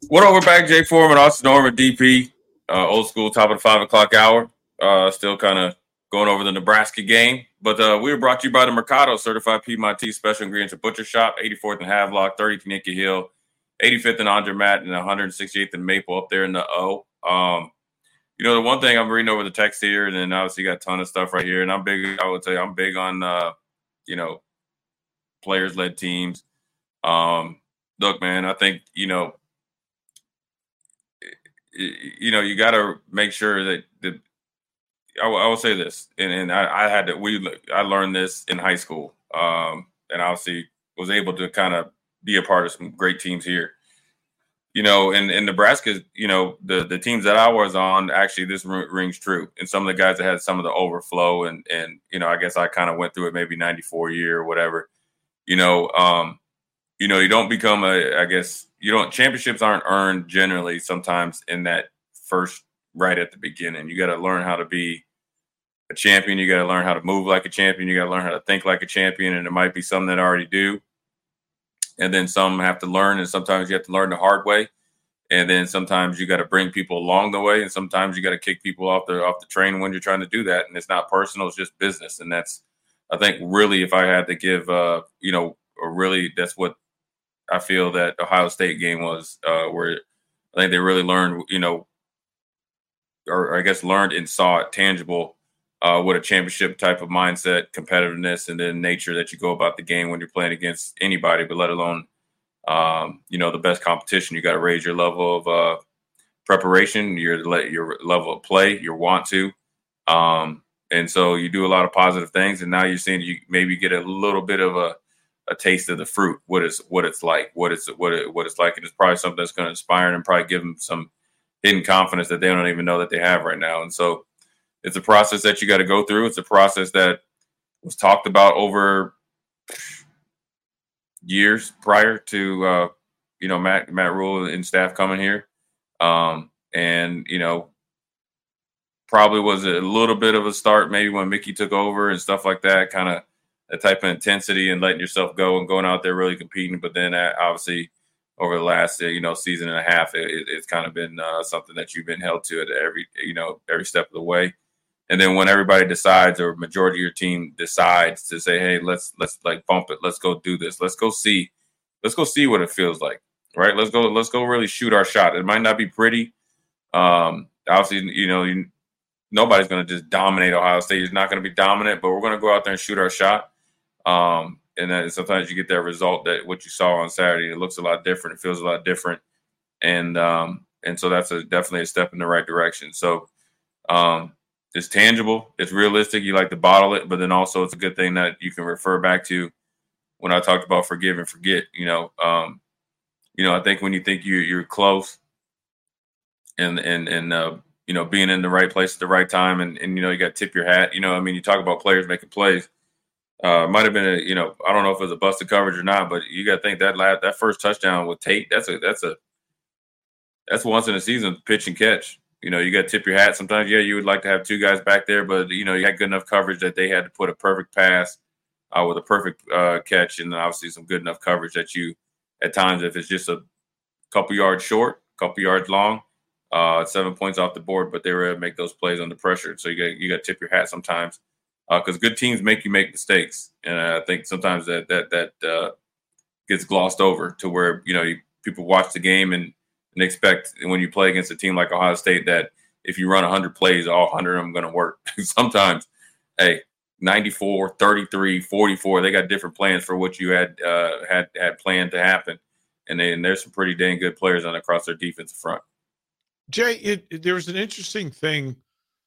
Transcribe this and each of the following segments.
What up? We're back. Jay Foreman, Austin Norman, DP, old school, top of the 5 o'clock hour. Still kind of going over the Nebraska game, but we were brought to you by the Mercado Certified Piedmontese Special Ingredients and Butcher Shop, 84th and Havelock, 30th and Yankee Hill, 85th and Andermatt, and 168th and Maple up there in the O. The one thing I'm reading over the text here, and then obviously you got a ton of stuff right here, and I'm big. I would say I'm big on you know players led teams. Look, man, I think you got to make sure that I will say this, and I had to. I learned this in high school, and obviously was able to kind of be a part of some great teams here. In Nebraska, the teams that I was on, actually, this rings true. And some of the guys that had some of the overflow, and I guess I kind of went through it, maybe '94 year or whatever. You don't become I guess you don't. Championships aren't earned generally. Sometimes in that first right at the beginning, you got to learn how to be a champion. You got to learn how to move like a champion. You got to learn how to think like a champion. And there might be some that already do, and then some have to learn. And sometimes you have to learn the hard way. And then sometimes you got to bring people along the way, and sometimes you got to kick people off the train when you're trying to do that. And it's not personal; it's just business. And that's, I think, really, if I had to give, really, that's what I feel that Ohio State game was, where I think they really learned, or I guess learned and saw it tangible with a championship type of mindset, competitiveness, and then nature that you go about the game when you're playing against anybody, but let alone, the best competition. You got to raise your level of preparation, your level of play, your want to. And so you do a lot of positive things, and now you're seeing you maybe get a little bit of a taste of the fruit, what it's like, what it's like, and it's probably something that's going to inspire and probably give them some hidden confidence that they don't even know that they have right now. And so it's a process that you got to go through. It's a process that was talked about over years prior to Matt Rhule and staff coming here, and probably was a little bit of a start maybe when Mickey took over and stuff like that, kind of that type of intensity and letting yourself go and going out there really competing. But then obviously over the last season and a half, it's kind of been something that you've been held to at every step of the way. And then when everybody decides, or majority of your team decides to say, hey, let's like bump it, let's go do this, let's go see what it feels like, right? Let's go really shoot our shot. It might not be pretty. Obviously, nobody's going to just dominate Ohio State. It's not going to be dominant, but we're going to go out there and shoot our shot. And then sometimes you get that result that what you saw on Saturday, it looks a lot different. It feels a lot different. And so that's definitely a step in the right direction. So it's tangible. It's realistic. You like to bottle it, but then also it's a good thing that you can refer back to when I talked about forgive and forget. I think when you think you're close and being in the right place at the right time, and you got to tip your hat. You talk about players making plays. Might have been I don't know if it was a busted coverage or not, but you got to think that first touchdown with Tate, that's once in a season pitch and catch. You got to tip your hat. Sometimes, you would like to have two guys back there, but you had good enough coverage that they had to put a perfect pass with a perfect catch, and obviously some good enough coverage that you, at times, if it's just a couple yards short, couple yards long, 7 points off the board, but they were able to make those plays under pressure. So you got to tip your hat sometimes, because good teams make you make mistakes, and I think sometimes that gets glossed over to where people watch the game and expect when you play against a team like Ohio State that if you run 100 plays, all 100 of them going to work. Sometimes, hey, 94, 33, 44, they got different plans for what you had planned to happen, and there's some pretty dang good players on across their defensive front. Jay, there was an interesting thing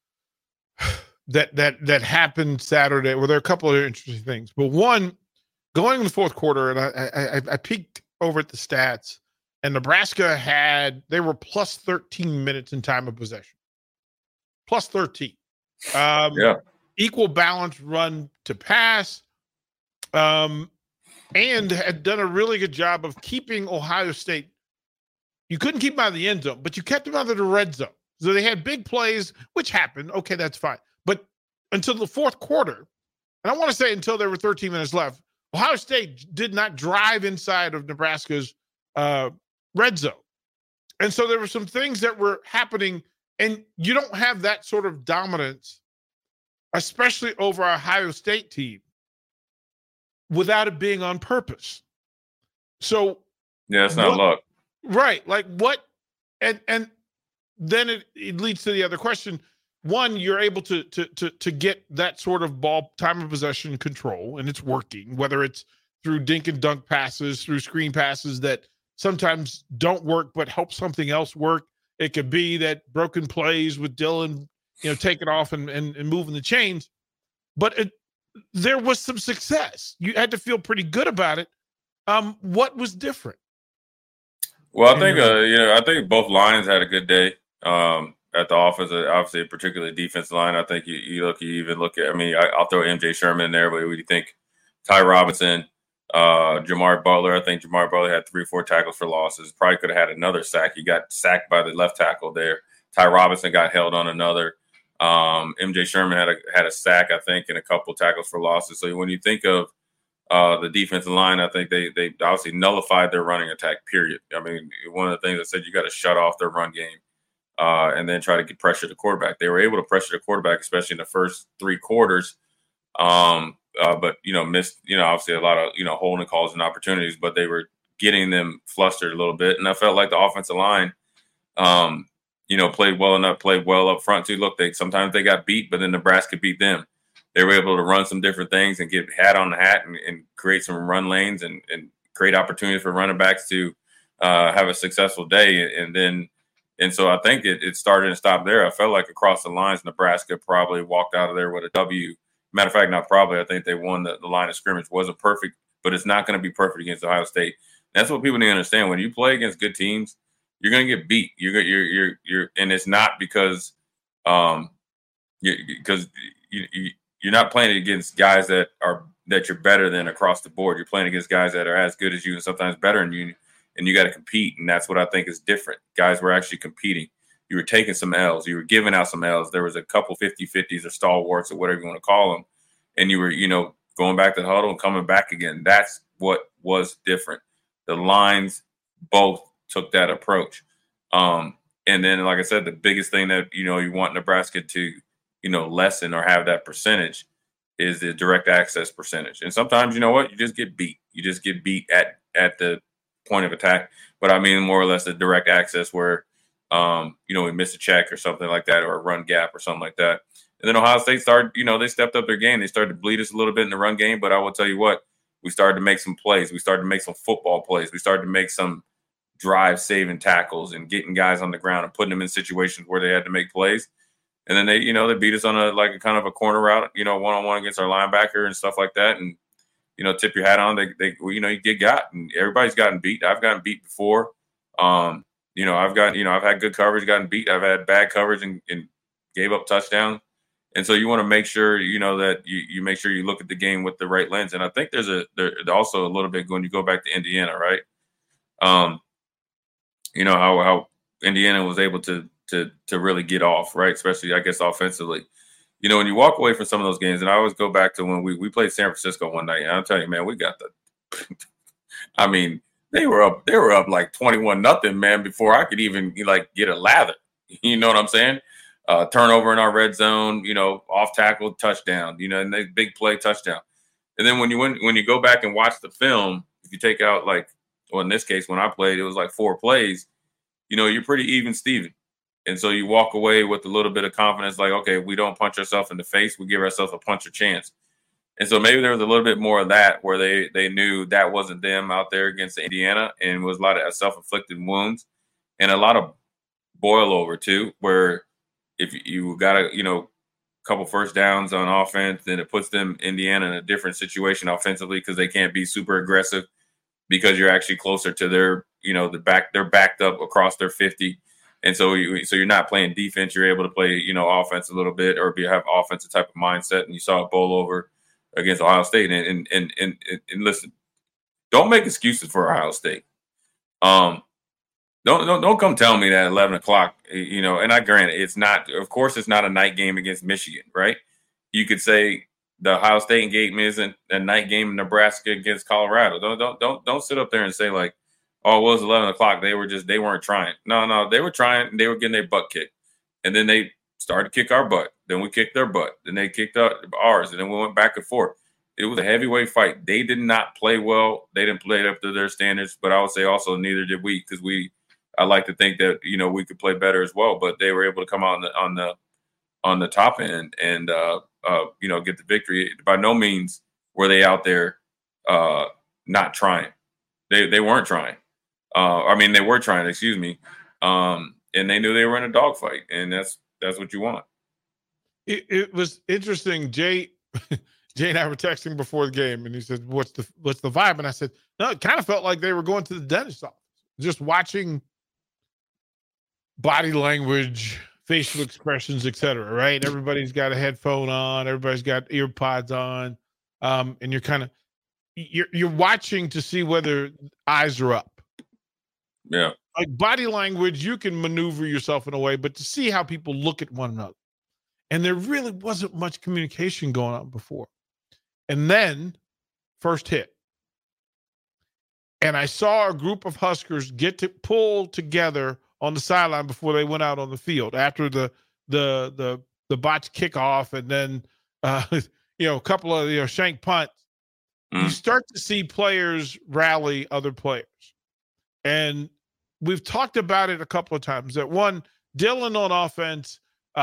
that happened Saturday. Well, there are a couple of interesting things, but one, going in the fourth quarter, and I peeked over at the stats, and Nebraska they were plus 13 minutes in time of possession. Plus 13. Equal balance run to pass, and had done a really good job of keeping Ohio State. You couldn't keep them out of the end zone, but you kept them out of the red zone. So they had big plays, which happened. Okay, that's fine. But until the fourth quarter, and I want to say until there were 13 minutes left, Ohio State did not drive inside of Nebraska's red zone. And so there were some things that were happening, and you don't have that sort of dominance, especially over our Ohio State team, without it being on purpose. So yeah, it's not luck. Right. Like what, and then it leads to the other question. One, you're able to get that sort of ball time of possession control, and it's working, whether it's through dink and dunk passes, through screen passes that sometimes don't work but help something else work. It could be that broken plays with Dylan, taking off and moving the chains. But there was some success. You had to feel pretty good about it. What was different? Well, I think I think both lines had a good day. At the offense, obviously, particularly defensive line. I think you even look at. I mean, I'll throw MJ Sherman in there, but what do you think? Ty Robinson, Jamar Butler. I think Jamar Butler had 3 or 4 tackles for losses. Probably could have had another sack. He got sacked by the left tackle there. Ty Robinson got held on another. MJ Sherman had a sack, I think, and a couple tackles for losses. So when you think of the defensive line, I think they obviously nullified their running attack, period. I mean, one of the things I said, you got to shut off their run game and then try to get pressure to the quarterback. They were able to pressure the quarterback, especially in the first 3 quarters. But, missed, obviously a lot of, holding calls and opportunities, but they were getting them flustered a little bit. And I felt like the offensive line, played well enough, played well up front too. Look, sometimes they got beat, but then Nebraska beat them. They were able to run some different things and get hat on the hat and create some run lanes and create opportunities for running backs to have a successful day. And so I think it started and stopped there. I felt like across the lines, Nebraska probably walked out of there with a W. Matter of fact, not probably. I think they won the line of scrimmage. Wasn't perfect, but it's not going to be perfect against Ohio State. That's what people need to understand. When you play against good teams, you're going to get beat. You're and it's not because you're not playing against guys that you're better than across the board. You're playing against guys that are as good as you and sometimes better than you, and you got to compete. And that's what I think is different. Guys were actually competing. You were taking some L's. You were giving out some L's. There was a couple 50-50s or stalwarts or whatever you want to call them. And you were, going back to the huddle and coming back again. That's what was different. The lines both took that approach. And then, like I said, the biggest thing that, you want Nebraska to, lessen or have that percentage is the direct access percentage. And sometimes, you know what? You just get beat. You just get beat at the point of attack. But I mean, more or less the direct access where, we missed a check or something like that, or a run gap or something like that. And then Ohio State started, they stepped up their game. They started to bleed us a little bit in the run game. But I will tell you what, we started to make some plays. We started to make some football plays. We started to make some drive-saving tackles and getting guys on the ground and putting them in situations where they had to make plays. And then they beat us on a kind of a corner route, one-on-one against our linebacker and stuff like that. And, tip your hat on. You get got, and everybody's gotten beat. I've gotten beat before. I've had good coverage, gotten beat. I've had bad coverage and gave up touchdowns. And so you want to make sure, that you make sure you look at the game with the right lens. And I think there's also a little bit when you go back to Indiana, right? How Indiana was able to really get off, right? Especially, I guess, offensively. When you walk away from some of those games, and I always go back to when we played San Francisco one night, and I'll tell you, man, we got I mean, they were up like 21-0, man, before I could even get a lather. You know what I'm saying? Turnover in our red zone, off tackle, touchdown, and they big play touchdown. And then when you go back and watch the film, if you take out in this case, when I played, it was 4 plays, you're pretty even Steven. And so you walk away with a little bit of confidence, okay, we don't punch ourselves in the face. We give ourselves a puncher chance. And so maybe there was a little bit more of that where they knew that wasn't them out there against Indiana, and was a lot of self-inflicted wounds and a lot of boil over too, where if you got a couple first downs on offense, then it puts them Indiana in a different situation offensively because they can't be super aggressive because you're actually closer to their they're backed up across their 50. And so you're not playing defense. You're able to play, offense a little bit, or have offensive type of mindset. And you saw a bowl over against Ohio State. And listen, don't make excuses for Ohio State. Don't come tell me that at 11 o'clock, and I grant it's not, of course, it's not a night game against Michigan, right? You could say the Ohio State game isn't a night game in Nebraska against Colorado. Don't sit up there and say oh, it was 11 o'clock. They weren't trying. No, they were trying. They were getting their butt kicked. And then they started to kick our butt. Then we kicked their butt. Then they kicked ours. And then we went back and forth. It was a heavyweight fight. They did not play well. They didn't play up to their standards. But I would say also neither did we, because I like to think that, we could play better as well. But they were able to come out on the top end and get the victory. By no means were they out there not trying. They weren't trying. They were trying, excuse me. And they knew they were in a dogfight, and that's what you want. It was interesting. Jay and I were texting before the game, and he said, what's the vibe? And I said, no, it kind of felt like they were going to the dentist's office, just watching body language, facial expressions, etc. Right? Everybody's got a headphone on, everybody's got ear pods on, and you're kind of you're watching to see whether eyes are up. Yeah. Like body language, you can maneuver yourself in a way, but to see how people look at one another. And there really wasn't much communication going on before. And then first hit. And I saw a group of Huskers get to pull together on the sideline before they went out on the field after the botch kickoff and then a couple of shank punts. You start to see players rally other players. And we've talked about it a couple of times that one, Dylan on offense,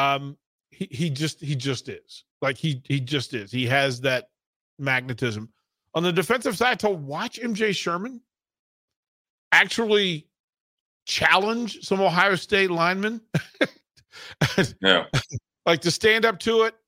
he just is. Like he just is. He has that magnetism. On the defensive side, to watch MJ Sherman actually challenge some Ohio State linemen, yeah, like to stand up to it.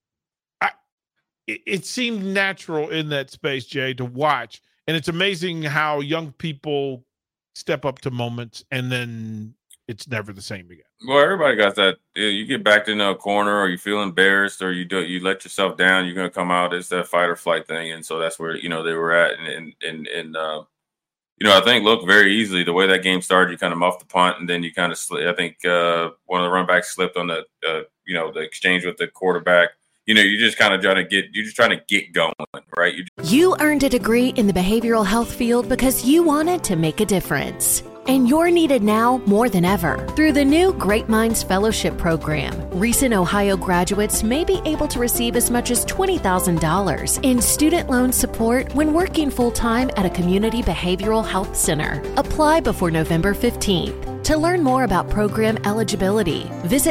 It seemed natural in that space, Jay, to watch. And it's amazing how young people step up to moments and then it's never the same again. Well, everybody got that. You get backed into a corner or you feel embarrassed or you let yourself down, you're going to come out. It's that fight or flight thing. And so that's where, they were at. And I think, look, very easily, the way that game started, you kind of muffed the punt and then you kind of I think one of the run backs slipped on the exchange with the quarterback. You're just kind of trying to get going, right? You earned a degree in the behavioral health field because you wanted to make a difference. And you're needed now more than ever. Through the new Great Minds Fellowship Program, recent Ohio graduates may be able to receive as much as $20,000 in student loan support when working full-time at a community behavioral health center. Apply before November 15th. To learn more about program eligibility, visit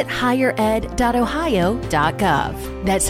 highered.ohio.gov. That's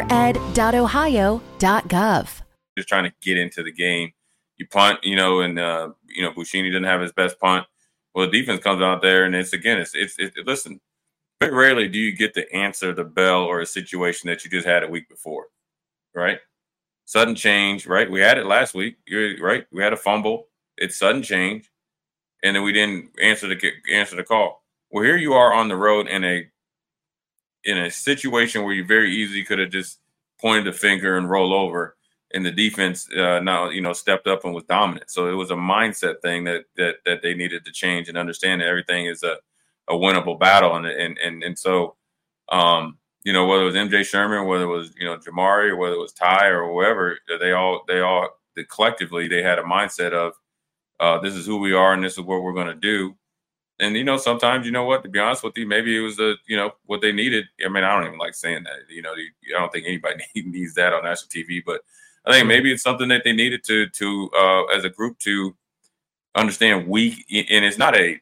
highered.ohio.gov. Just trying to get into the game. You punt, and Buschini didn't have his best punt. Well, the defense comes out there, and listen, very rarely do you get to answer the bell or a situation that you just had a week before, right? Sudden change, right? We had it last week, right? We had a fumble. It's sudden change, and then we didn't answer the call. Well, here you are on the road in a situation where you very easily could have just pointed the finger and roll over. And the defense now, stepped up and was dominant. So it was a mindset thing that they needed to change and understand that everything is a winnable battle. And so, whether it was MJ Sherman, whether it was, Jamari, or whether it was Ty or whoever, they all collectively, they had a mindset of this is who we are and this is what we're going to do. And, sometimes, to be honest with you, maybe it was what they needed. I mean, I don't even like saying that, I don't think anybody needs that on national TV, but I think maybe it's something that they needed to as a group to understand and it's not a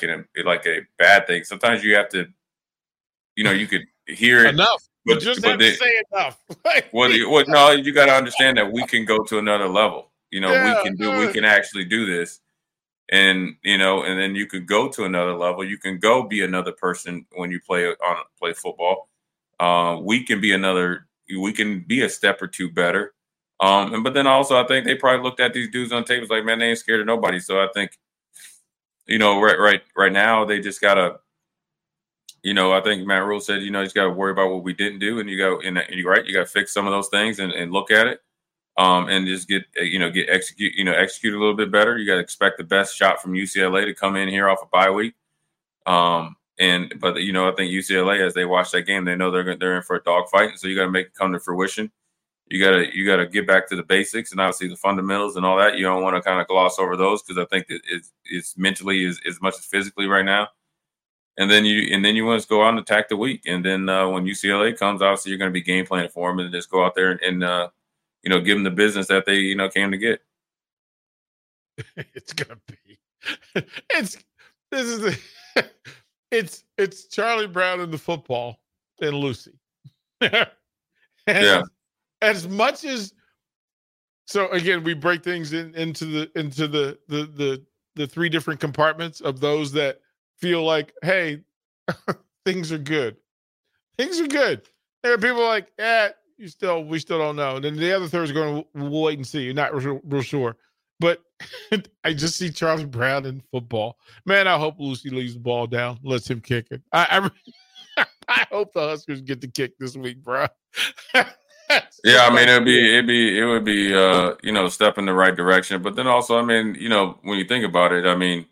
bad thing. Sometimes you have to, you could hear it. Enough. But you just have to say enough. No, you got to understand that we can go to another level. We can actually do this. And, and then you could go to another level. You can go be another person when you play football. We can be a step or two better. But then also I think they probably looked at these dudes on tape, was like, man, they ain't scared of nobody. So I think, right now they just gotta, I think Matt Rhule said, you just gotta worry about what we didn't do, and you got to fix some of those things and look at it, and just execute a little bit better. You got to expect the best shot from UCLA to come in here off a bye week, but I think UCLA, as they watch that game, they know they're in for a dogfight, and so you got to make it come to fruition. you gotta get back to the basics and obviously the fundamentals and all that. You don't want to kind of gloss over those because I think that it's mentally as much as physically right now. And then you want to go out and attack the week. And then when UCLA comes, obviously you're going to be game planning for them and just go out there and give them the business that they came to get. It's gonna be. It's Charlie Brown in the football and Lucy. Yeah. As much as so, again, we break things into the three different compartments of those that feel like, hey, things are good. Things are good. There are people like, we still don't know. And then the other third is going, we'll wait and see. You're not real sure. But I just see Charlie Brown in football. Man, I hope Lucy leaves the ball down, lets him kick it. I hope the Huskers get the kick this week, bro. Yeah, I mean it would be a step in the right direction. But then also, I mean, when you think about it, I mean,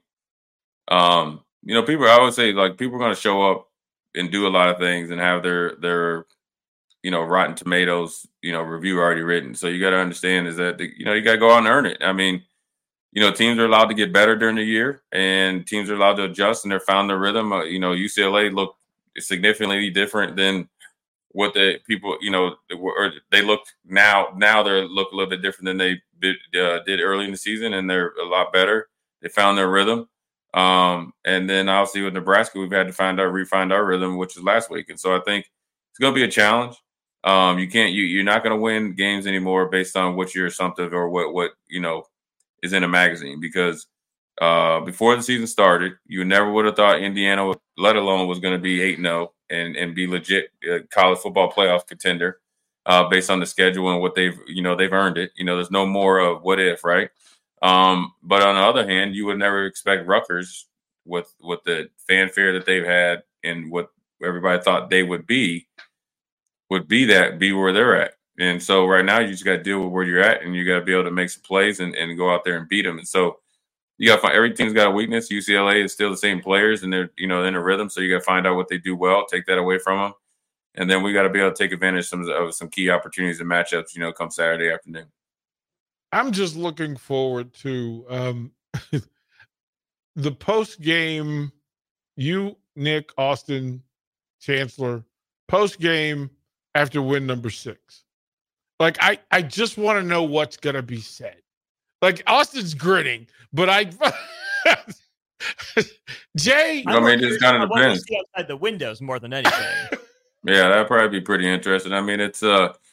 people, I would say, like, people are going to show up and do a lot of things and have their Rotten Tomatoes, review already written. So you got to understand is that, you got to go out and earn it. I mean, teams are allowed to get better during the year and teams are allowed to adjust and they're found their rhythm. UCLA looked significantly different than what the people, or they look now they look a little bit different than they did early in the season, and they're a lot better. They found their rhythm. And then obviously with Nebraska, we've had to refine our rhythm, which is last week. And so I think it's going to be a challenge. You're not going to win games anymore based on what your assumptive or what is in a magazine, because before the season started, you never would have thought Indiana, let alone, was going to be 8-0 and be legit college football playoff contender based on the schedule and what they've earned it. There's no more of what if, right? But on the other hand, you would never expect Rutgers with the fanfare that they've had and what everybody thought they would be where they're at. And so right now you just got to deal with where you're at, and you got to be able to make some plays and go out there and beat them. And so you got to find, every team's got a weakness. UCLA is still the same players, and they're in a rhythm. So you got to find out what they do well, take that away from them, and then we got to be able to take advantage of some key opportunities and matchups. Come Saturday afternoon. I'm just looking forward to the post game. You, Nick, Austin, Chancellor, post game after win number 6. Like, I just want to know what's gonna be said. Like, Austin's grinning, but Jay. I mean, it kind of depends. See outside the windows more than anything. Yeah, that'd probably be pretty interesting. I mean, it's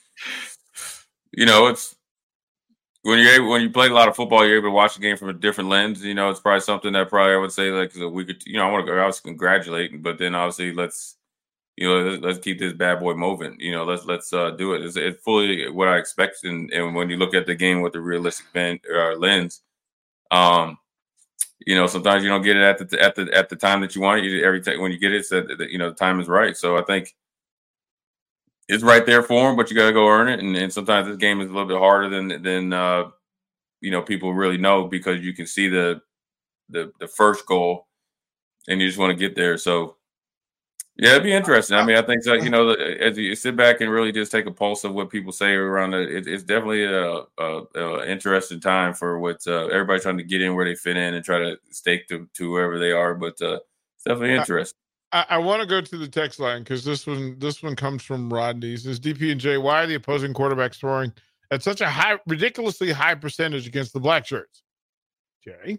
it's when you play a lot of football, you're able to watch the game from a different lens. It's probably something that I would say, like, we could. I want to go out and congratulate, but then obviously let's keep this bad boy moving. Let's do it. It's fully what I expected. And when you look at the game with the realistic lens, sometimes you don't get it at the time that you want it. Every time when you get it, the time is right. So I think it's right there for them, but you got to go earn it. And sometimes this game is a little bit harder than people really know, because you can see the first goal and you just want to get there. So. Yeah, it'd be interesting. I mean, I think so. As you sit back and really just take a pulse of what people say around it, it's definitely a interesting time for what everybody's trying to get in where they fit in and try to stake to wherever they are. But it's definitely interesting. I want to go to the text line because this one comes from Rodney. He says, DP and J, why are the opposing quarterbacks throwing at such a ridiculously high percentage against the black shirts? Jay?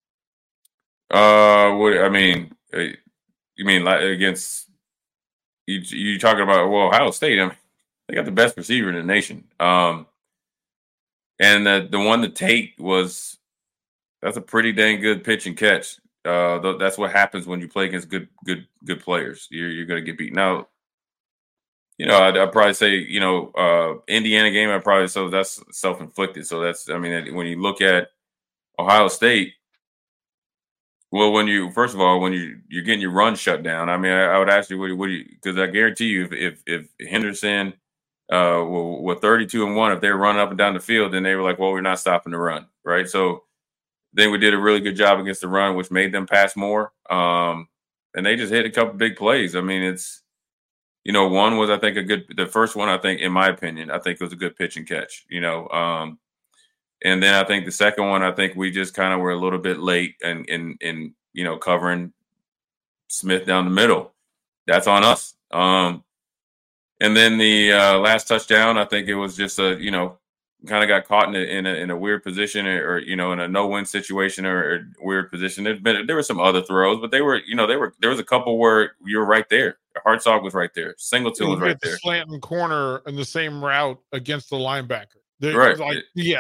I mean. You mean like against you talking about Ohio State? I mean, they got the best receiver in the nation, and the one to take that's a pretty dang good pitch and catch. That's what happens when you play against good players. You're going to get beat. Now, I'd probably say Indiana game. I'd probably say that's self-inflicted. So when you look at Ohio State. Well, when you're getting your run shut down, I mean, I would ask you, what do you? Because I guarantee you, if Henderson, with 32-1, if they were running up and down the field, then they were like, well, we're not stopping the run, right? So then we did a really good job against the run, which made them pass more, and they just hit a couple big plays. I mean, One was, I think, the first one, I think, in my opinion, I think it was a good pitch and catch, and then I think the second one, I think we just kind of were a little bit late in covering Smith down the middle. That's on us. And then the last touchdown, I think it was just kind of got caught in a weird position or in a no-win situation or weird position. There were some other throws, but there was a couple where you were right there. Hartzog was right there. Singleton was right there. Slanting corner in the same route against the linebacker. Right. We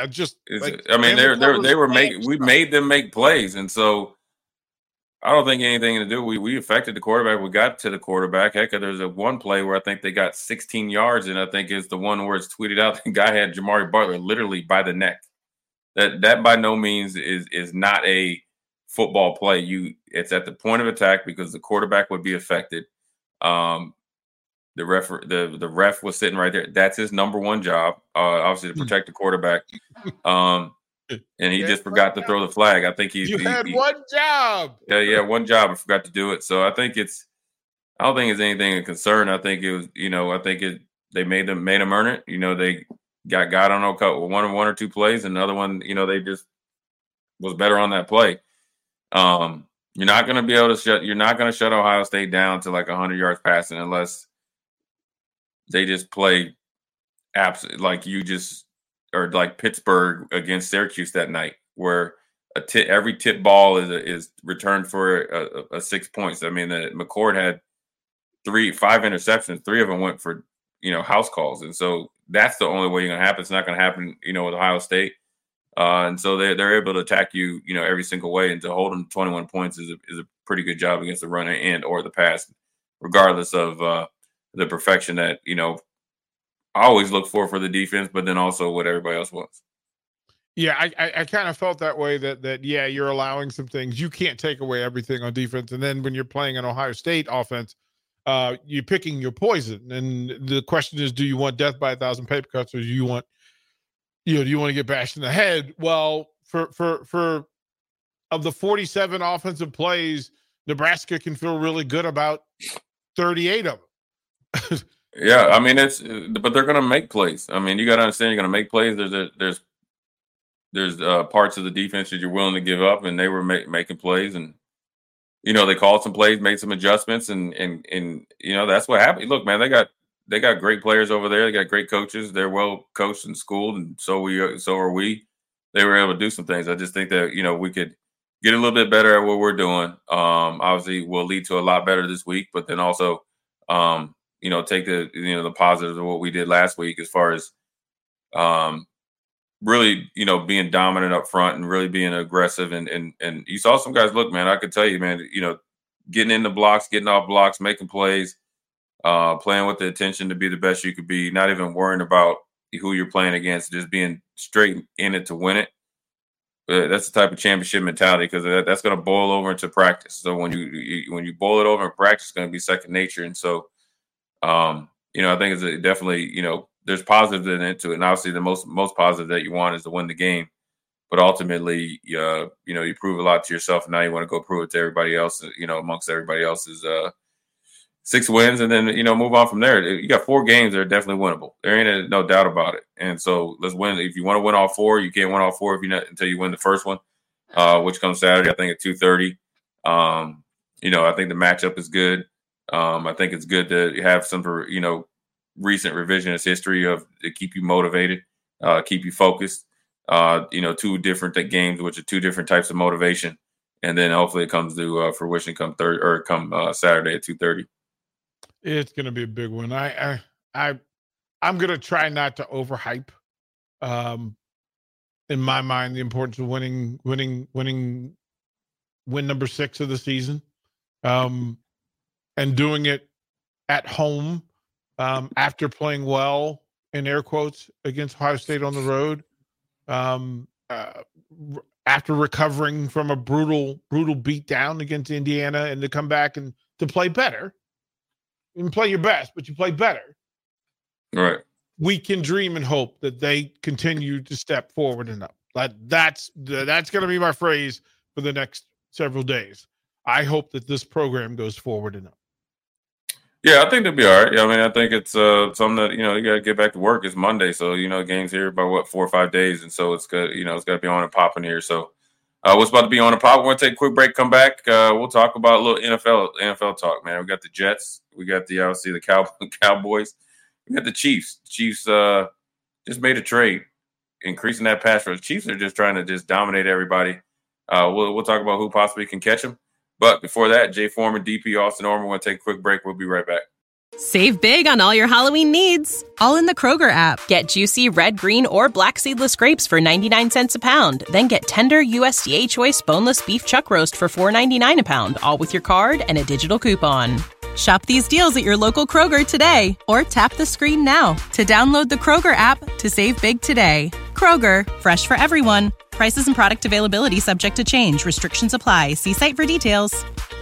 made them make plays. And so I don't think anything to do. We affected the quarterback. We got to the quarterback. Heck, there's one play where I think they got 16 yards, and I think it's the one where it's tweeted out. The guy had Jamari Butler literally by the neck. That by no means is not a football play. It's at the point of attack because the quarterback would be affected. The ref was sitting right there. That's his number one job, obviously to protect the quarterback. And he just forgot to throw the flag. I think he had one job. Yeah, one job. I forgot to do it. So I don't think it's anything of concern. I think it was, they made them earn it. They got on a couple, one or two plays, and another one, they just was better on that play. You're not going to shut Ohio State down to like 100 yards passing unless they just play or like Pittsburgh against Syracuse that night, where every tip ball is returned for a 6 points. I mean, McCord had 5 interceptions. 3 of them went for house calls, and so that's the only way you're gonna happen. It's not gonna happen, with Ohio State, and so they're able to attack you, every single way, and to hold them to 21 points is a pretty good job against the run and or the pass, regardless of the perfection that I always look for the defense, but then also what everybody else wants. Yeah, I kind of felt that way that you're allowing some things. You can't take away everything on defense. And then when you're playing an Ohio State offense, you're picking your poison. And the question is, do you want death by 1,000 paper cuts, or do you want to get bashed in the head? Well, for of the 47 offensive plays, Nebraska can feel really good about 38 of them. Yeah, I mean but they're going to make plays. I mean, you got to understand, you're going to make plays. There's parts of the defense that you're willing to give up, and they were making plays, and they called some plays, made some adjustments, and that's what happened. Look, man, they got great players over there. They got great coaches. They're well coached and schooled, and so are we. They were able to do some things. I just think that we could get a little bit better at what we're doing. Obviously, will lead to a lot better this week, but then also take the positives of what we did last week as far as really, being dominant up front and really being aggressive. And you saw some guys, look, man, I could tell you, man, getting in the blocks, getting off blocks, making plays, playing with the intention to be the best you could be, not even worrying about who you're playing against, just being straight in it to win it. But that's the type of championship mentality, because that's going to boil over into practice. So when you boil it over in practice, it's going to be second nature. And so, I think it's definitely, there's positives in it to it. And obviously the most positive that you want is to win the game. But ultimately, you prove a lot to yourself, and now you want to go prove it to everybody else, amongst everybody else's 6 wins, and then, move on from there. You got 4 games that are definitely winnable. There ain't no doubt about it. And so let's win. If you want to win all 4, you can't win all 4 until you win the first one, which comes Saturday, I think at 2:30. I think the matchup is good. I think it's good to have some, recent revisionist history to keep you motivated, keep you focused. 2 different games, which are 2 different types of motivation, and then hopefully it comes to fruition come Saturday at 2:30. It's going to be a big one. I'm going to try not to overhype. In my mind, the importance of winning win number 6 of the season, and doing it at home, after playing well, in air quotes, against Ohio State on the road, after recovering from a brutal beatdown against Indiana, and to come back and to play better. You can play your best, but you play better. Right. We can dream and hope that they continue to step forward and up. That's going to be my phrase for the next several days. I hope that this program goes forward and up. Yeah, I think they'll be all right. I mean, I think it's something that, you got to get back to work. It's Monday, so, game's here about 4 or 5 days, and so it's good. It's got to be on and popping here. So, what's about to be on and pop? We're going to take a quick break, come back. We'll talk about a little NFL talk, man. We got the Jets. We got obviously the Cowboys. We got the Chiefs. The Chiefs just made a trade, increasing that pass rush. Chiefs are just trying to just dominate everybody. We'll talk about who possibly can catch them. But before that, Jay Foreman, DP, Austin Orman, we're going to take a quick break. We'll be right back. Save big on all your Halloween needs, all in the Kroger app. Get juicy red, green, or black seedless grapes for 99 cents a pound. Then get tender USDA Choice boneless beef chuck roast for $4.99 a pound, all with your card and a digital coupon. Shop these deals at your local Kroger today, or tap the screen now to download the Kroger app to save big today. Kroger, fresh for everyone. Prices and product availability subject to change. Restrictions apply. See site for details.